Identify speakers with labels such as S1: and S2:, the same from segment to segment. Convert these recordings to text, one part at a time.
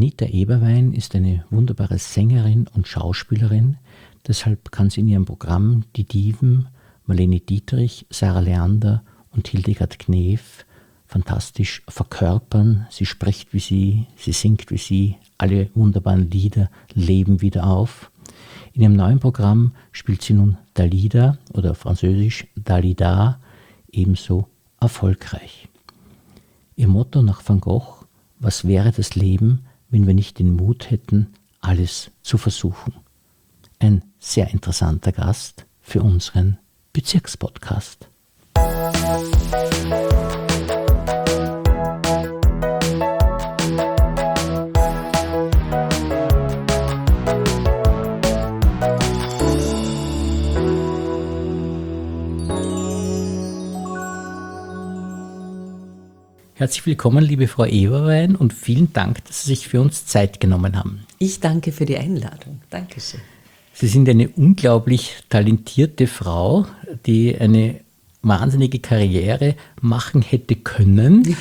S1: Anita Eberwein ist eine wunderbare Sängerin und Schauspielerin. Deshalb kann sie in ihrem Programm die Diven Marlene Dietrich, Sarah Leander und Hildegard Knef fantastisch verkörpern. Sie spricht wie sie singt wie sie, alle wunderbaren Lieder leben wieder auf. In ihrem neuen Programm spielt sie nun Dalida oder französisch Dalida, ebenso erfolgreich. Ihr Motto nach Van Gogh: Was wäre das Leben, wenn wir nicht den Mut hätten, alles zu versuchen? Ein sehr interessanter Gast für unseren Bezirkspodcast. Herzlich willkommen, liebe Frau Eberwein, und vielen Dank, dass Sie sich für uns Zeit genommen haben.
S2: Ich danke für die Einladung. Dankeschön.
S1: Sie sind eine unglaublich talentierte Frau, die eine wahnsinnige Karriere machen hätte können.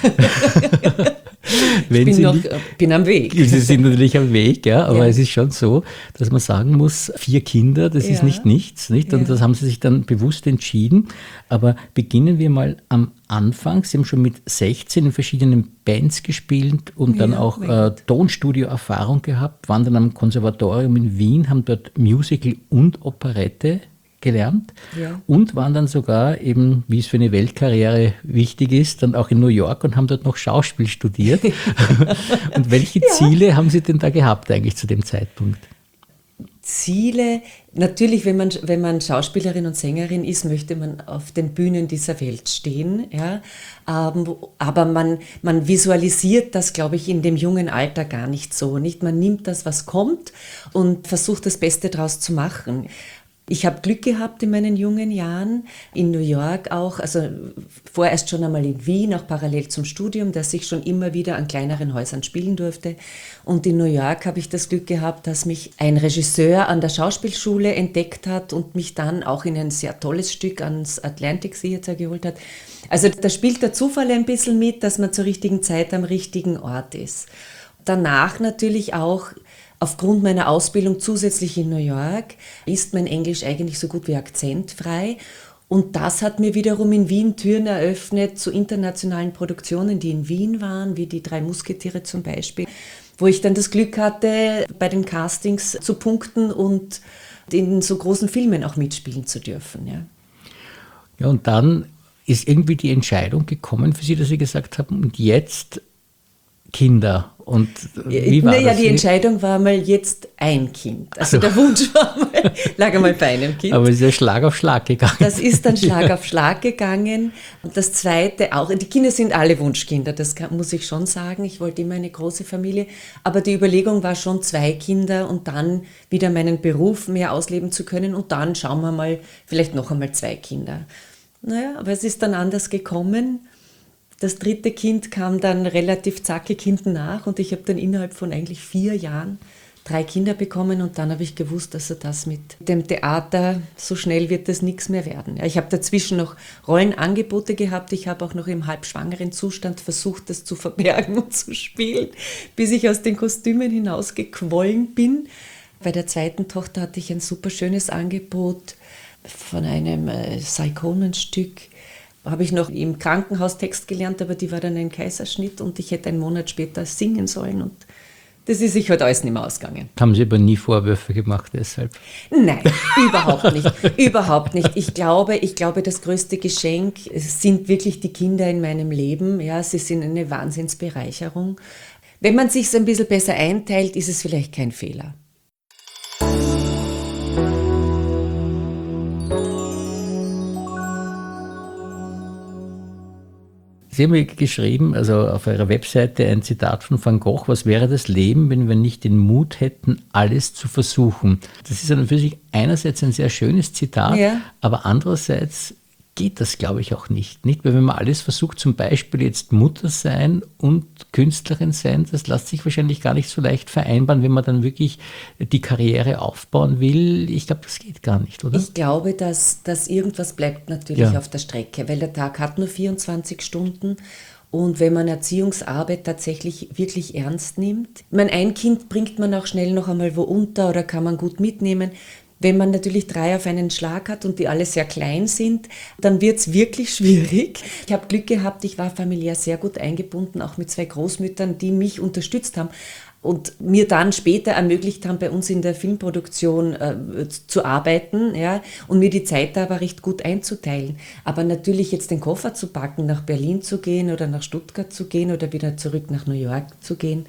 S2: Ich bin am Weg.
S1: Sie sind natürlich am Weg, ja, aber
S2: Ja.
S1: Es ist schon so, dass man sagen muss, 4 Kinder, das ist nicht nichts, nicht? Und
S2: Ja.
S1: das haben Sie sich dann bewusst entschieden. Aber beginnen wir mal am Anfang. Sie haben schon mit 16 in verschiedenen Bands gespielt und dann auch Tonstudio-Erfahrung gehabt, waren dann am Konservatorium in Wien, haben dort Musical und Operette gelernt und waren dann sogar eben, wie es für eine Weltkarriere wichtig ist, dann auch in New York und haben dort noch Schauspiel studiert. Und welche Ziele haben Sie denn da gehabt eigentlich zu dem Zeitpunkt?
S2: Ziele, natürlich, wenn man Schauspielerin und Sängerin ist, möchte man auf den Bühnen dieser Welt stehen. Ja? Aber man visualisiert das, glaube ich, in dem jungen Alter gar nicht so. Nicht? Man nimmt das, was kommt, und versucht, das Beste daraus zu machen. Ich habe Glück gehabt in meinen jungen Jahren, in New York auch, also vorerst schon einmal in Wien, auch parallel zum Studium, dass ich schon immer wieder an kleineren Häusern spielen durfte. Und in New York habe ich das Glück gehabt, dass mich ein Regisseur an der Schauspielschule entdeckt hat und mich dann auch in ein sehr tolles Stück ans Atlantic Theater geholt hat. Also da spielt der Zufall ein bisschen mit, dass man zur richtigen Zeit am richtigen Ort ist. Danach natürlich auch, aufgrund meiner Ausbildung zusätzlich in New York, ist mein Englisch eigentlich so gut wie akzentfrei. Und das hat mir wiederum in Wien Türen eröffnet zu internationalen Produktionen, die in Wien waren, wie die 3 Musketiere zum Beispiel, wo ich dann das Glück hatte, bei den Castings zu punkten und in so großen Filmen auch mitspielen zu dürfen.
S1: Ja, und dann ist irgendwie die Entscheidung gekommen für Sie, dass Sie gesagt haben, und jetzt Kinder. Und wie war das?
S2: Die Entscheidung war mal jetzt ein Kind. Also der Wunsch lag einmal bei einem Kind.
S1: Aber es ist ja Schlag auf Schlag gegangen.
S2: Das ist dann Schlag auf Schlag gegangen. Und das Zweite auch, die Kinder sind alle Wunschkinder, das muss ich schon sagen. Ich wollte immer eine große Familie. Aber die Überlegung war schon 2 Kinder und dann wieder meinen Beruf mehr ausleben zu können. Und dann schauen wir mal, vielleicht noch einmal 2 Kinder. Naja, aber es ist dann anders gekommen. Das 3. Kind kam dann relativ zackig hinten nach und ich habe dann innerhalb von eigentlich 4 Jahren 3 Kinder bekommen und dann habe ich gewusst, dass das mit dem Theater, so schnell wird das nichts mehr werden. Ja, ich habe dazwischen noch Rollenangebote gehabt, ich habe auch noch im halbschwangeren Zustand versucht, das zu verbergen und zu spielen, bis ich aus den Kostümen hinausgequollen bin. Bei der 2. Tochter hatte ich ein super schönes Angebot von einem Cy Coleman-Stück. Habe ich noch im Krankenhaus Text gelernt, aber die war dann ein Kaiserschnitt und ich hätte einen Monat später singen sollen und das ist sich halt alles nicht mehr ausgegangen.
S1: Haben Sie aber nie Vorwürfe gemacht deshalb?
S2: Nein, überhaupt nicht. Überhaupt nicht. Ich glaube, das größte Geschenk sind wirklich die Kinder in meinem Leben. Ja, sie sind eine Wahnsinnsbereicherung. Wenn man sich ein bisschen besser einteilt, ist es vielleicht kein Fehler.
S1: Sie haben mir geschrieben, also auf Ihrer Webseite ein Zitat von Van Gogh: Was wäre das Leben, wenn wir nicht den Mut hätten, alles zu versuchen? Das ist dann für sich einerseits ein sehr schönes Zitat, aber andererseits geht das, glaube ich, auch nicht. Weil wenn man alles versucht, zum Beispiel jetzt Mutter sein und Künstlerin sein, das lässt sich wahrscheinlich gar nicht so leicht vereinbaren, wenn man dann wirklich die Karriere aufbauen will. Ich glaube, das geht gar nicht, oder?
S2: Ich glaube, dass irgendwas bleibt natürlich auf der Strecke, weil der Tag hat nur 24 Stunden Und wenn man Erziehungsarbeit tatsächlich wirklich ernst nimmt, ich meine, ein Kind bringt man auch schnell noch einmal wo unter oder kann man gut mitnehmen. Wenn man natürlich 3 auf einen Schlag hat und die alle sehr klein sind, dann wird es wirklich schwierig. Ich habe Glück gehabt, ich war familiär sehr gut eingebunden, auch mit 2 Großmüttern, die mich unterstützt haben und mir dann später ermöglicht haben, bei uns in der Filmproduktion zu arbeiten, ja, und mir die Zeit da aber recht gut einzuteilen. Aber natürlich jetzt den Koffer zu packen, nach Berlin zu gehen oder nach Stuttgart zu gehen oder wieder zurück nach New York zu gehen,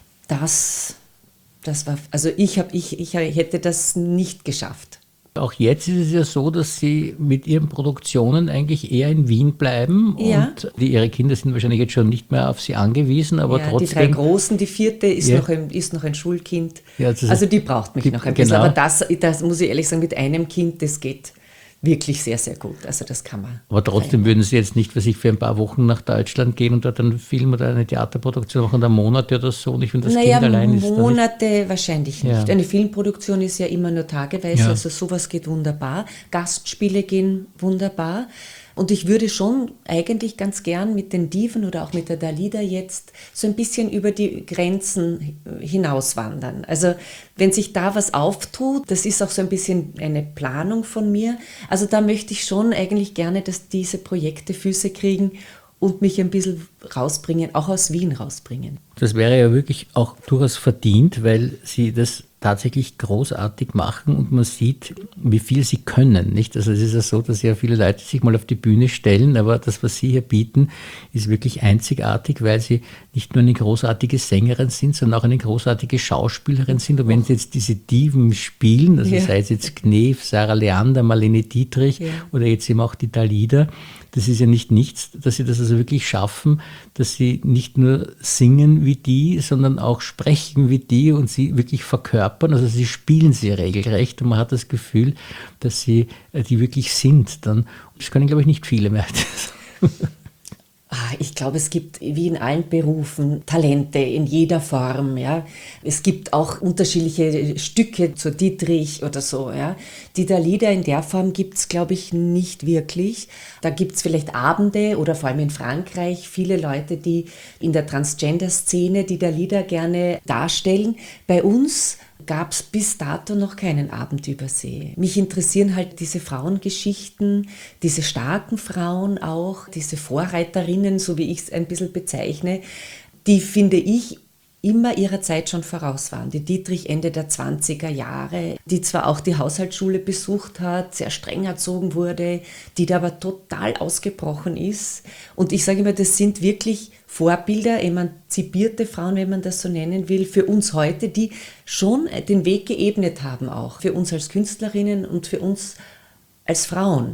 S2: das war, also ich hätte das nicht geschafft.
S1: Auch jetzt ist es ja so, dass Sie mit Ihren Produktionen eigentlich eher in Wien bleiben und Ihre Kinder sind wahrscheinlich jetzt schon nicht mehr auf Sie angewiesen, aber trotzdem...
S2: Die 3 Großen, die 4. ist noch ein Schulkind, also die braucht mich noch ein bisschen, aber das muss ich ehrlich sagen, mit einem Kind, das geht wirklich sehr, sehr gut, also das kann man.
S1: Aber trotzdem würden Sie jetzt nicht für ein paar Wochen nach Deutschland gehen und dort einen Film oder eine Theaterproduktion machen, oder Monate oder so, nicht wenn das Kind allein ist?
S2: Monate wahrscheinlich nicht. Eine Filmproduktion ist ja immer nur tageweise, also sowas geht wunderbar. Gastspiele gehen wunderbar. Und ich würde schon eigentlich ganz gern mit den Diven oder auch mit der Dalida jetzt so ein bisschen über die Grenzen hinauswandern. Also wenn sich da was auftut, das ist auch so ein bisschen eine Planung von mir. Also da möchte ich schon eigentlich gerne, dass diese Projekte Füße kriegen und mich ein bisschen rausbringen, auch aus Wien rausbringen.
S1: Das wäre ja wirklich auch durchaus verdient, weil Sie das tatsächlich großartig machen und man sieht, wie viel Sie können, nicht? Also es ist ja so, dass ja viele Leute sich mal auf die Bühne stellen, aber das, was Sie hier bieten, ist wirklich einzigartig, weil Sie nicht nur eine großartige Sängerin sind, sondern auch eine großartige Schauspielerin sind. Und wenn Sie jetzt diese Diven spielen, also sei es jetzt Knef, Sarah Leander, Marlene Dietrich oder jetzt eben auch die Dalida, das ist ja nicht nichts, dass Sie das also wirklich schaffen, dass Sie nicht nur singen wie die, sondern auch sprechen wie die und sie wirklich verkörpern. Also Sie spielen sie regelrecht und man hat das Gefühl, dass Sie die wirklich sind. Dann, das können, glaube ich, nicht viele mehr.
S2: Ich glaube, es gibt wie in allen Berufen Talente in jeder Form. Ja. Es gibt auch unterschiedliche Stücke zur Dietrich oder so. Ja. Die Dalida in der Form gibt es, glaube ich, nicht wirklich. Da gibt es vielleicht Abende oder vor allem in Frankreich viele Leute, die in der Transgender-Szene die Dalida gerne darstellen. Bei uns gab es bis dato noch keinen Abend über See. Mich interessieren halt diese Frauengeschichten, diese starken Frauen auch, diese Vorreiterinnen, so wie ich es ein bisschen bezeichne, die, finde ich, immer ihrer Zeit schon voraus waren. Die Dietrich Ende der 20er Jahre, die zwar auch die Haushaltsschule besucht hat, sehr streng erzogen wurde, die da aber total ausgebrochen ist. Und ich sage immer, das sind wirklich Vorbilder, emanzipierte Frauen, wenn man das so nennen will, für uns heute, die schon den Weg geebnet haben auch, für uns als Künstlerinnen und für uns als Frauen.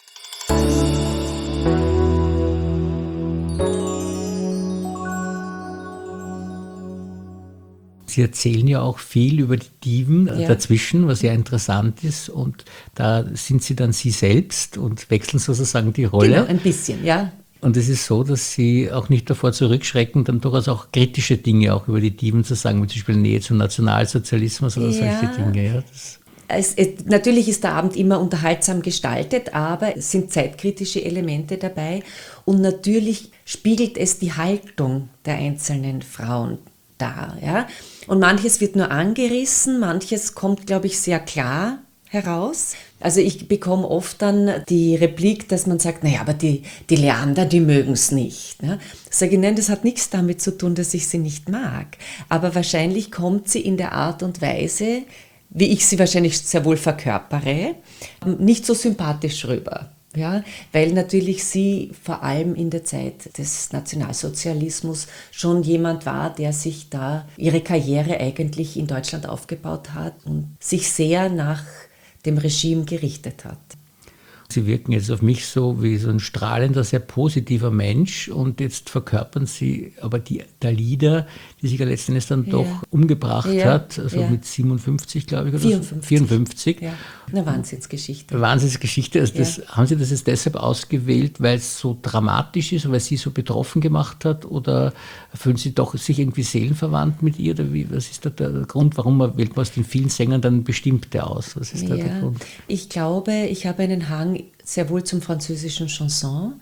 S1: Sie erzählen ja auch viel über die Diven dazwischen, was ja interessant ist. Und da sind Sie dann Sie selbst und wechseln sozusagen die Rolle.
S2: Genau, ein bisschen, ja.
S1: Und es ist so, dass Sie auch nicht davor zurückschrecken, dann durchaus auch kritische Dinge auch über die Diven zu sagen, wie zum Beispiel Nähe zum Nationalsozialismus oder solche Dinge. Ja,
S2: natürlich ist der Abend immer unterhaltsam gestaltet, aber es sind zeitkritische Elemente dabei. Und natürlich spiegelt es die Haltung der einzelnen Frauen dar. Ja? Und manches wird nur angerissen, manches kommt, glaube ich, sehr klar heraus. Also ich bekomme oft dann die Replik, dass man sagt, naja, aber die Leander, die mögen es nicht. Ja? Sage ich, nein, das hat nichts damit zu tun, dass ich sie nicht mag. Aber wahrscheinlich kommt sie in der Art und Weise, wie ich sie wahrscheinlich sehr wohl verkörpere, nicht so sympathisch rüber. Ja, weil natürlich sie vor allem in der Zeit des Nationalsozialismus schon jemand war, der sich da ihre Karriere eigentlich in Deutschland aufgebaut hat und sich sehr nach dem Regime gerichtet hat.
S1: Sie wirken jetzt auf mich so wie so ein strahlender, sehr positiver Mensch und jetzt verkörpern Sie aber die Dalida, die sich ja letzten Endes dann doch umgebracht hat, also mit 57, glaube ich, oder 54.
S2: Ja, eine Wahnsinnsgeschichte.
S1: Wahnsinnsgeschichte. Also haben Sie das jetzt deshalb ausgewählt, weil es so dramatisch ist, weil sie so betroffen gemacht hat, oder fühlen Sie doch sich irgendwie seelenverwandt mit ihr, oder wie, was ist da der Grund, warum wählt man aus den vielen Sängern dann bestimmte aus? Was ist da der Grund?
S2: Ich glaube, ich habe einen Hang sehr wohl zum französischen Chanson.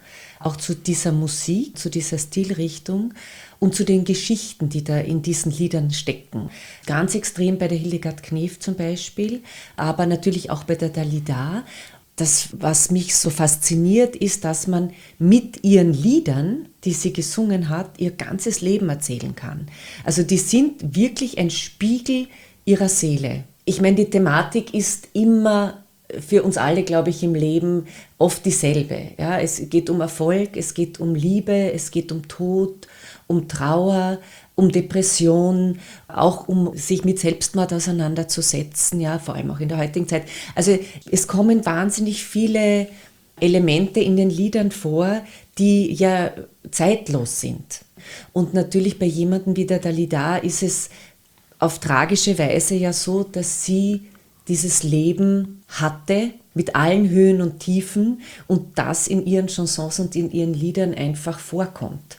S2: auch zu dieser Musik, zu dieser Stilrichtung und zu den Geschichten, die da in diesen Liedern stecken. Ganz extrem bei der Hildegard Knef zum Beispiel, aber natürlich auch bei der Dalida. Das, was mich so fasziniert, ist, dass man mit ihren Liedern, die sie gesungen hat, ihr ganzes Leben erzählen kann. Also die sind wirklich ein Spiegel ihrer Seele. Ich meine, die Thematik ist immer für uns alle, glaube ich, im Leben oft dieselbe. Ja, es geht um Erfolg, es geht um Liebe, es geht um Tod, um Trauer, um Depression, auch um sich mit Selbstmord auseinanderzusetzen, ja, vor allem auch in der heutigen Zeit. Also es kommen wahnsinnig viele Elemente in den Liedern vor, die ja zeitlos sind. Und natürlich bei jemandem wie der Dalida ist es auf tragische Weise ja so, dass sie dieses Leben hatte mit allen Höhen und Tiefen und das in ihren Chansons und in ihren Liedern einfach vorkommt.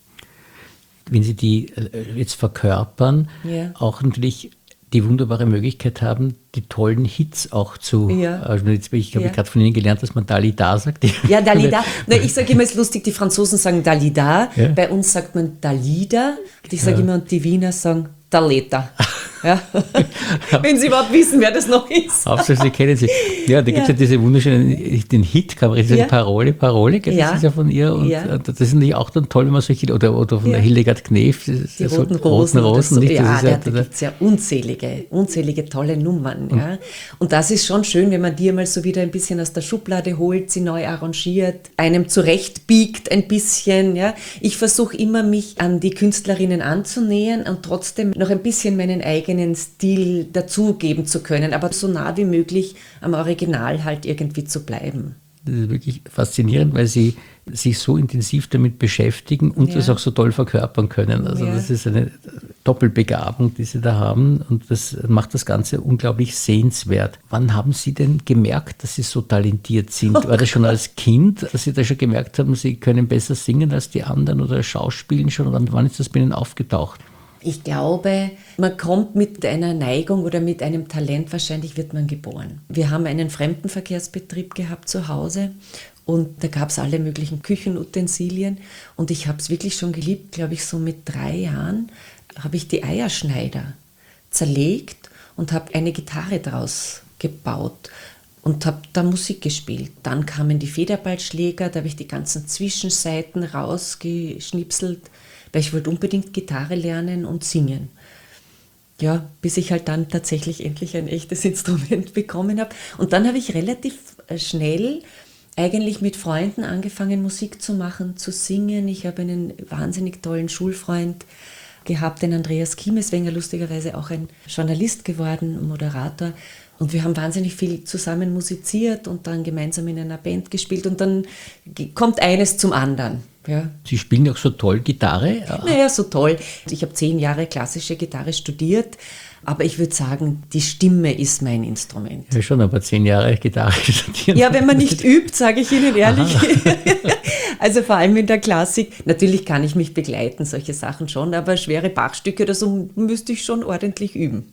S1: Wenn Sie die jetzt verkörpern, auch natürlich die wunderbare Möglichkeit haben, die tollen Hits auch zu... Also jetzt, ich habe gerade von Ihnen gelernt, dass man Dalida sagt.
S2: Ja, Dalida. Na, ich sage immer, es ist lustig, die Franzosen sagen Dalida, bei uns sagt man Dalida. Ich sage immer, und die Wiener sagen Daleta. Ja. Wenn Sie überhaupt wissen, wer das noch ist.
S1: Hauptsache, Sie kennen sie. Ja, da gibt es ja diese wunderschönen, den Hit, kann man sagen, Parole, gell? Das ist ja von ihr. Und das ist natürlich auch dann toll, wenn man solche, oder von der Hildegard Knef.
S2: Die roten Rosen. So. Ja, da gibt es ja unzählige tolle Nummern. Ja. Und das ist schon schön, wenn man die mal so wieder ein bisschen aus der Schublade holt, sie neu arrangiert, einem zurechtbiegt ein bisschen. Ja. Ich versuche immer, mich an die Künstlerinnen anzunähern und trotzdem noch ein bisschen meinen eigenen Stil dazugeben zu können, aber so nah wie möglich am Original halt irgendwie zu bleiben.
S1: Das ist wirklich faszinierend, weil Sie sich so intensiv damit beschäftigen und das auch so toll verkörpern können. Also das ist eine Doppelbegabung, die Sie da haben und das macht das Ganze unglaublich sehenswert. Wann haben Sie denn gemerkt, dass Sie so talentiert sind? War das schon als Kind, dass Sie da schon gemerkt haben, Sie können besser singen als die anderen oder schauspielen schon? Oder wann ist das bei Ihnen aufgetaucht?
S2: Ich glaube, man kommt mit einer Neigung oder mit einem Talent, wahrscheinlich wird man geboren. Wir haben einen Fremdenverkehrsbetrieb gehabt zu Hause und da gab es alle möglichen Küchenutensilien und ich habe es wirklich schon geliebt, glaube ich, so mit 3 Jahren habe ich die Eierschneider zerlegt und habe eine Gitarre draus gebaut und habe da Musik gespielt. Dann kamen die Federballschläger, da habe ich die ganzen Zwischenseiten rausgeschnipselt, weil ich wollte unbedingt Gitarre lernen und singen. Ja, bis ich halt dann tatsächlich endlich ein echtes Instrument bekommen habe. Und dann habe ich relativ schnell eigentlich mit Freunden angefangen, Musik zu machen, zu singen. Ich habe einen wahnsinnig tollen Schulfreund gehabt, den Andreas Kiemeswenger, lustigerweise auch ein Journalist geworden, Moderator. Und wir haben wahnsinnig viel zusammen musiziert und dann gemeinsam in einer Band gespielt. Und dann kommt eines zum anderen. Ja.
S1: Sie spielen auch so toll Gitarre?
S2: Naja, so toll. Ich habe 10 Jahre klassische Gitarre studiert, aber ich würde sagen, die Stimme ist mein Instrument.
S1: Ja, schon, aber 10 Jahre Gitarre studieren.
S2: Ja, wenn man nicht übt, sage ich Ihnen ehrlich. Also vor allem in der Klassik. Natürlich kann ich mich begleiten, solche Sachen schon, aber schwere Bachstücke oder so müsste ich schon ordentlich üben.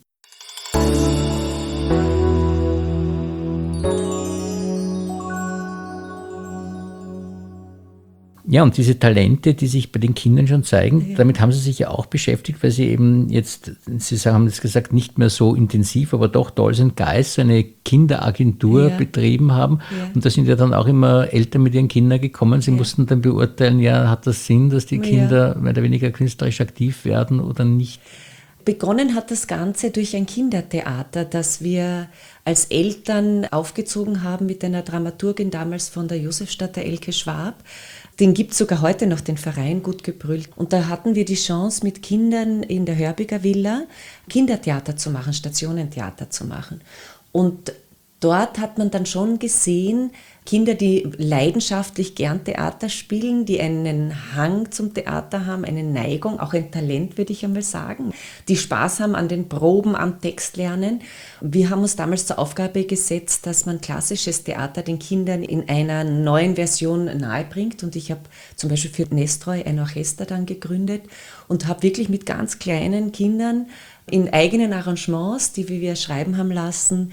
S1: Ja, und diese Talente, die sich bei den Kindern schon zeigen, damit haben Sie sich ja auch beschäftigt, weil Sie eben jetzt, Sie haben es gesagt, nicht mehr so intensiv, aber doch Dolls and Guys, so eine Kinderagentur betrieben haben. Ja. Und da sind ja dann auch immer Eltern mit ihren Kindern gekommen. Sie mussten dann beurteilen, ja, hat das Sinn, dass die Kinder mehr oder weniger künstlerisch aktiv werden oder nicht?
S2: Begonnen hat das Ganze durch ein Kindertheater, das wir als Eltern aufgezogen haben mit einer Dramaturgin damals von der Josefstadt, der Elke Schwab. Den gibt es sogar heute noch, den Verein Gut gebrüllt. Und da hatten wir die Chance, mit Kindern in der Hörbiger Villa Kindertheater zu machen, Stationentheater zu machen. Und dort hat man dann schon gesehen, Kinder, die leidenschaftlich gern Theater spielen, die einen Hang zum Theater haben, eine Neigung, auch ein Talent, würde ich einmal sagen, die Spaß haben an den Proben, am Textlernen. Wir haben uns damals zur Aufgabe gesetzt, dass man klassisches Theater den Kindern in einer neuen Version nahebringt. Und ich habe zum Beispiel für Nestroy ein Orchester dann gegründet und habe wirklich mit ganz kleinen Kindern in eigenen Arrangements, die wir schreiben haben lassen,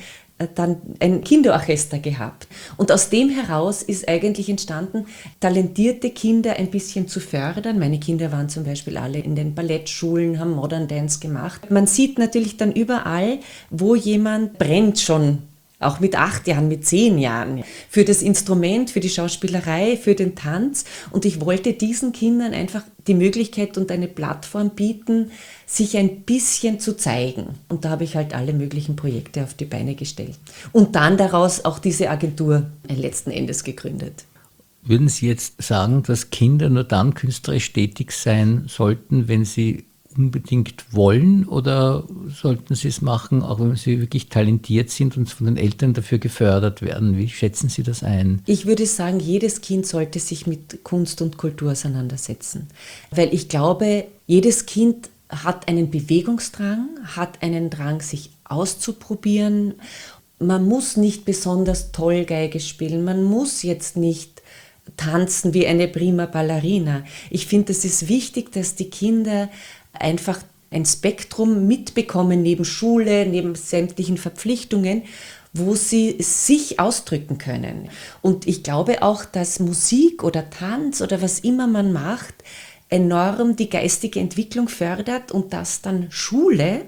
S2: dann ein Kinderorchester gehabt. Und aus dem heraus ist eigentlich entstanden, talentierte Kinder ein bisschen zu fördern. Meine Kinder waren zum Beispiel alle in den Ballettschulen, haben Modern Dance gemacht. Man sieht natürlich dann überall, wo jemand brennt schon, auch mit 8 Jahren, mit 10 Jahren, für das Instrument, für die Schauspielerei, für den Tanz. Und ich wollte diesen Kindern einfach die Möglichkeit und eine Plattform bieten, sich ein bisschen zu zeigen. Und da habe ich halt alle möglichen Projekte auf die Beine gestellt. Und dann daraus auch diese Agentur letzten Endes gegründet.
S1: Würden Sie jetzt sagen, dass Kinder nur dann künstlerisch tätig sein sollten, wenn sie unbedingt wollen, oder sollten sie es machen, auch wenn sie wirklich talentiert sind und von den Eltern dafür gefördert werden? Wie schätzen Sie das ein?
S2: Ich würde sagen, jedes Kind sollte sich mit Kunst und Kultur auseinandersetzen, weil ich glaube, jedes Kind hat einen Bewegungsdrang, hat einen Drang, sich auszuprobieren. Man muss nicht besonders toll Geige spielen, man muss jetzt nicht tanzen wie eine prima Ballerina. Ich finde, es ist wichtig, dass die Kinder einfach ein Spektrum mitbekommen, neben Schule, neben sämtlichen Verpflichtungen, wo sie sich ausdrücken können. Und ich glaube auch, dass Musik oder Tanz oder was immer man macht, enorm die geistige Entwicklung fördert und dass dann Schule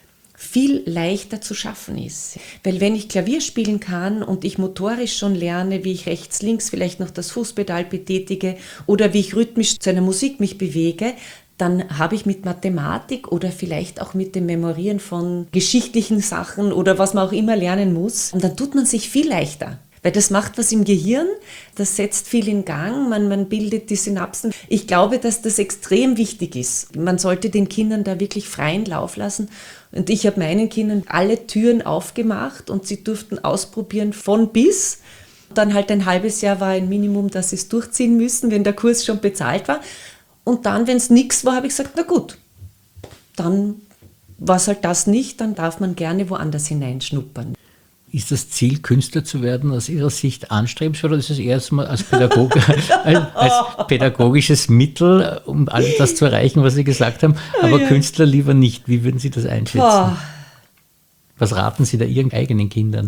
S2: viel leichter zu schaffen ist. Weil wenn ich Klavier spielen kann und ich motorisch schon lerne, wie ich rechts, links vielleicht noch das Fußpedal betätige oder wie ich rhythmisch zu einer Musik mich bewege, dann habe ich mit Mathematik oder vielleicht auch mit dem Memorieren von geschichtlichen Sachen oder was man auch immer lernen muss, und dann tut man sich viel leichter. Weil das macht was im Gehirn, das setzt viel in Gang, man bildet die Synapsen. Ich glaube, dass das extrem wichtig ist. Man sollte den Kindern da wirklich freien Lauf lassen. Und ich habe meinen Kindern alle Türen aufgemacht und sie durften ausprobieren von bis. Dann halt ein halbes Jahr war ein Minimum, dass sie es durchziehen müssen, wenn der Kurs schon bezahlt war. Und dann, wenn es nichts war, habe ich gesagt, na gut, dann war es halt das nicht, dann darf man gerne woanders hineinschnuppern.
S1: Ist das Ziel, Künstler zu werden, aus Ihrer Sicht anstrebenswert, oder ist es erstmal als pädagogisches Mittel, um all das zu erreichen, was Sie gesagt haben, aber Künstler lieber nicht? Wie würden Sie das einschätzen?
S2: Boah.
S1: Was raten Sie da Ihren eigenen Kindern?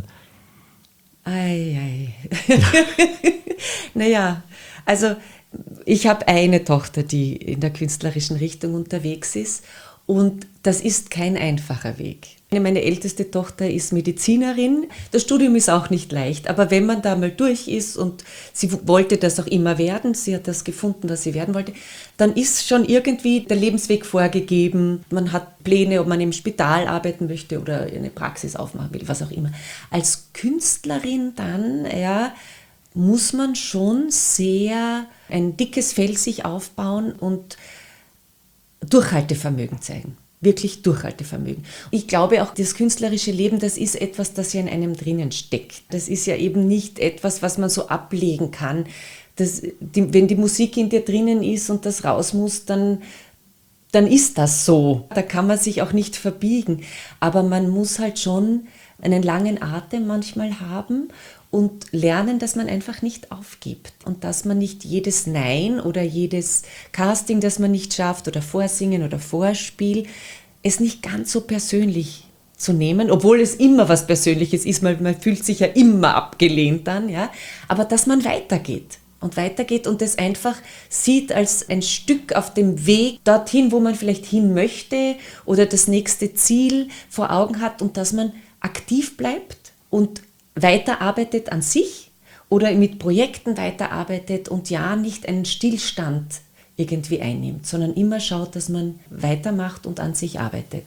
S2: Naja, also ich habe eine Tochter, die in der künstlerischen Richtung unterwegs ist, und das ist kein einfacher Weg. Meine älteste Tochter ist Medizinerin. Das Studium ist auch nicht leicht, aber wenn man da mal durch ist und sie wollte das auch immer werden, sie hat das gefunden, was sie werden wollte, dann ist schon irgendwie der Lebensweg vorgegeben. Man hat Pläne, ob man im Spital arbeiten möchte oder eine Praxis aufmachen will, was auch immer. Als Künstlerin dann, ja, muss man schon sehr ein dickes Fell sich aufbauen und Durchhaltevermögen zeigen. Wirklich Durchhaltevermögen. Ich glaube auch, das künstlerische Leben, das ist etwas, das ja in einem drinnen steckt. Das ist ja eben nicht etwas, was man so ablegen kann. Wenn die Musik in dir drinnen ist und das raus muss, dann ist das so. Da kann man sich auch nicht verbiegen. Aber man muss halt schon einen langen Atem manchmal haben und lernen, dass man einfach nicht aufgibt und dass man nicht jedes Nein oder jedes Casting, das man nicht schafft, oder Vorsingen oder Vorspiel, es nicht ganz so persönlich zu nehmen, obwohl es immer was Persönliches ist, man fühlt sich ja immer abgelehnt dann, ja, aber dass man weitergeht und das einfach sieht als ein Stück auf dem Weg dorthin, wo man vielleicht hin möchte oder das nächste Ziel vor Augen hat, und dass man aktiv bleibt und weiterarbeitet an sich oder mit Projekten weiterarbeitet und ja nicht einen Stillstand irgendwie einnimmt, sondern immer schaut, dass man weitermacht und an sich arbeitet.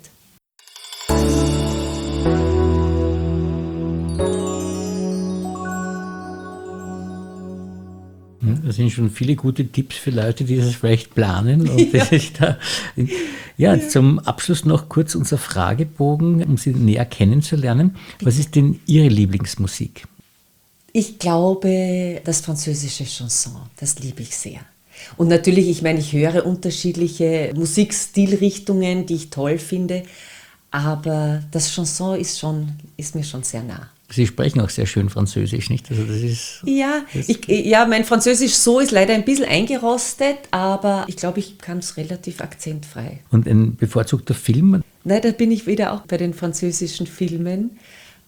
S1: Das sind schon viele gute Tipps für Leute, die das vielleicht planen. Und das ist da. Ja, zum Abschluss noch kurz unser Fragebogen, um Sie näher kennenzulernen. Was ist denn Ihre Lieblingsmusik?
S2: Ich glaube, das französische Chanson, das liebe ich sehr. Und natürlich, ich meine, ich höre unterschiedliche Musikstilrichtungen, die ich toll finde, aber das Chanson ist mir schon sehr nah.
S1: Sie sprechen auch sehr schön Französisch, nicht? Also das ist,
S2: mein Französisch so ist leider ein bisschen eingerostet, aber ich glaube, ich kann es relativ akzentfrei.
S1: Und ein bevorzugter Film?
S2: Nein, da bin ich wieder auch bei den französischen Filmen.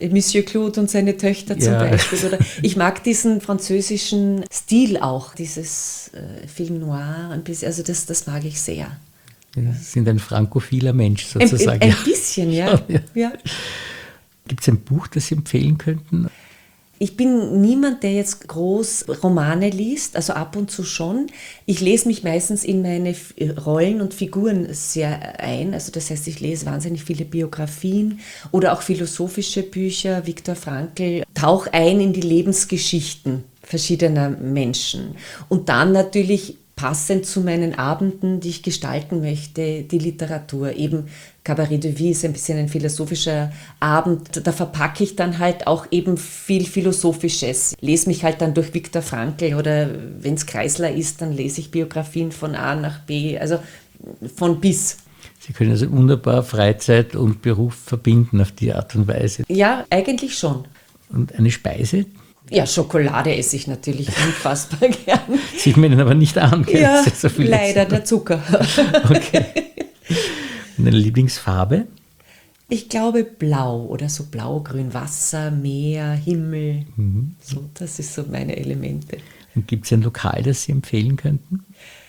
S2: Monsieur Claude und seine Töchter zum Beispiel. Oder ich mag diesen französischen Stil auch, dieses Film Noir, ein bisschen, also das mag ich sehr.
S1: Sie sind ein frankophiler Mensch sozusagen.
S2: Ein bisschen, ja.
S1: Gibt es ein Buch, das Sie empfehlen könnten?
S2: Ich bin niemand, der jetzt groß Romane liest, also ab und zu schon. Ich lese mich meistens in meine Rollen und Figuren sehr ein. Also das heißt, ich lese wahnsinnig viele Biografien oder auch philosophische Bücher. Viktor Frankl, tauch ein in die Lebensgeschichten verschiedener Menschen. Und dann natürlich passend zu meinen Abenden, die ich gestalten möchte, die Literatur. Eben Cabaret de Vie ist ein bisschen ein philosophischer Abend. Da verpacke ich dann halt auch eben viel Philosophisches. Lese mich halt dann durch Viktor Frankl oder wenn es Kreisler ist, dann lese ich Biografien von A nach B, also von bis.
S1: Sie können also wunderbar Freizeit und Beruf verbinden auf die Art und Weise.
S2: Ja, eigentlich schon.
S1: Und eine Speise?
S2: Ja, Schokolade esse ich natürlich unfassbar gern.
S1: Sieht man Ihnen aber nicht an.
S2: Ja, so leider der Zucker.
S1: Okay. Und eine Lieblingsfarbe?
S2: Ich glaube blau oder so blau-grün, Wasser, Meer, Himmel. So, das ist so meine Elemente.
S1: Und gibt es ein Lokal, das Sie empfehlen könnten?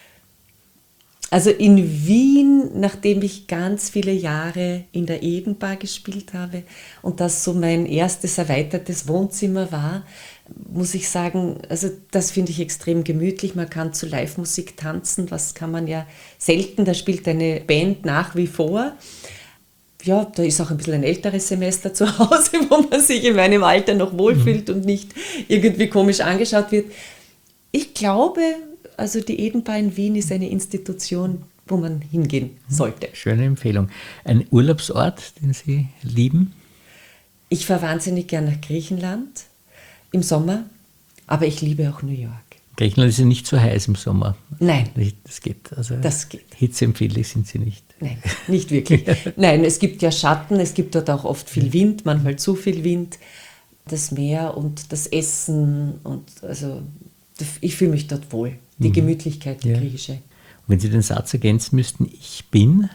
S2: Also in Wien, nachdem ich ganz viele Jahre in der Edenbar gespielt habe und das so mein erstes erweitertes Wohnzimmer war, muss ich sagen, also das finde ich extrem gemütlich. Man kann zu Live-Musik tanzen, was kann man ja selten. Da spielt eine Band nach wie vor. Ja, da ist auch ein bisschen ein älteres Semester zu Hause, wo man sich in meinem Alter noch wohlfühlt und nicht irgendwie komisch angeschaut wird. Ich glaube, also die Edenbar in Wien ist eine Institution, wo man hingehen sollte.
S1: Schöne Empfehlung. Ein Urlaubsort, den Sie lieben?
S2: Ich fahre wahnsinnig gern nach Griechenland im Sommer, aber ich liebe auch New York.
S1: Griechenland ist ja nicht so heiß im Sommer.
S2: Nein.
S1: Das geht. Also
S2: das geht.
S1: Hitzeempfindlich sind Sie nicht.
S2: Nein, nicht wirklich. Nein, es gibt ja Schatten, es gibt dort auch oft viel Wind, manchmal zu viel Wind. Das Meer und das Essen und also ich fühle mich dort wohl. Die Gemütlichkeit, die griechische.
S1: Wenn Sie den Satz ergänzen müssten, ich bin?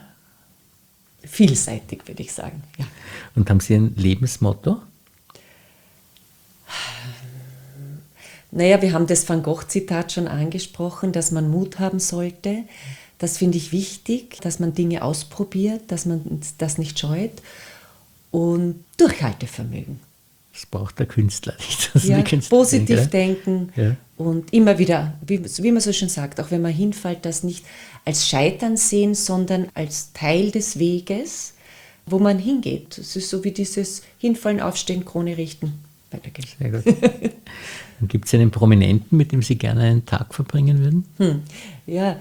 S2: Vielseitig, würde ich sagen, ja.
S1: Und haben Sie ein Lebensmotto?
S2: Naja, wir haben das Van Gogh-Zitat schon angesprochen, dass man Mut haben sollte. Das finde ich wichtig, dass man Dinge ausprobiert, dass man das nicht scheut. Und Durchhaltevermögen.
S1: Das braucht der Künstler nicht. Das
S2: ja, positiv
S1: denken
S2: und immer wieder, wie man so schön sagt, auch wenn man hinfällt, das nicht als Scheitern sehen, sondern als Teil des Weges, wo man hingeht. Es ist so wie dieses Hinfallen, Aufstehen, Krone richten, weitergehen.
S1: Sehr gut. Und gibt es einen Prominenten, mit dem Sie gerne einen Tag verbringen würden?
S2: Ja,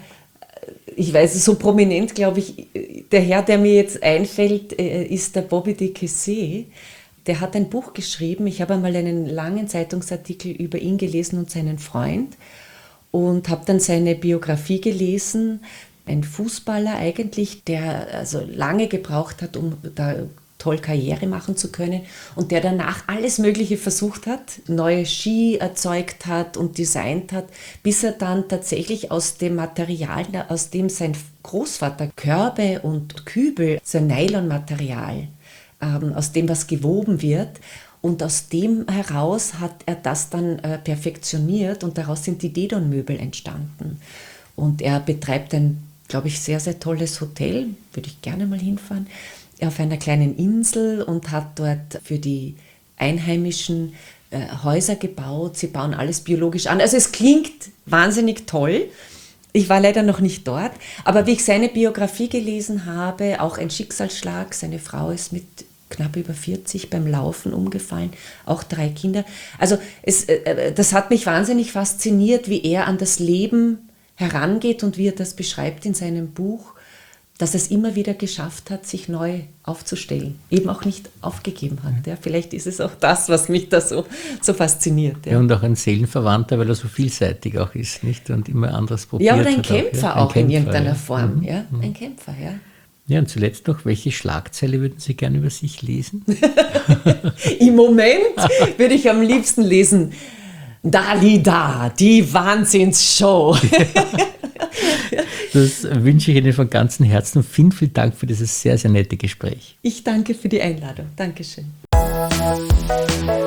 S2: ich weiß, so prominent, glaube ich, der Herr, der mir jetzt einfällt, ist der Bobby de Kessé. Der hat ein Buch geschrieben. Ich habe einmal einen langen Zeitungsartikel über ihn gelesen und seinen Freund und habe dann seine Biografie gelesen. Ein Fußballer eigentlich, der also lange gebraucht hat, um da toll Karriere machen zu können und der danach alles Mögliche versucht hat, neue Ski erzeugt hat und designt hat, bis er dann tatsächlich aus dem Material, aus dem sein Großvater Körbe und Kübel, so ein Nylonmaterial, aus dem was gewoben wird. Und aus dem heraus hat er das dann perfektioniert und daraus sind die Dedon-Möbel entstanden. Und er betreibt ein, glaube ich, sehr, sehr tolles Hotel, würde ich gerne mal hinfahren, auf einer kleinen Insel und hat dort für die Einheimischen Häuser gebaut. Sie bauen alles biologisch an. Also es klingt wahnsinnig toll. Ich war leider noch nicht dort, aber wie ich seine Biografie gelesen habe, auch ein Schicksalsschlag, seine Frau ist mit knapp über 40 beim Laufen umgefallen, auch 3 Kinder. Also das hat mich wahnsinnig fasziniert, wie er an das Leben herangeht und wie er das beschreibt in seinem Buch, dass er es immer wieder geschafft hat, sich neu aufzustellen, eben auch nicht aufgegeben hat. Ja. Vielleicht ist es auch das, was mich da so fasziniert. Ja.
S1: Ja, und auch ein Seelenverwandter, weil er so vielseitig auch ist, nicht? Und immer anderes probiert hat.
S2: Ja, oder ein Kämpfer auch in irgendeiner Form.
S1: Ja.
S2: Ein Kämpfer, ja.
S1: Ja, und zuletzt noch, welche Schlagzeile würden Sie gerne über sich lesen?
S2: Im Moment würde ich am liebsten lesen, Dalida, die Wahnsinnsshow.
S1: Das wünsche ich Ihnen von ganzem Herzen und vielen, vielen Dank für dieses sehr, sehr nette Gespräch.
S2: Ich danke für die Einladung. Dankeschön. Musik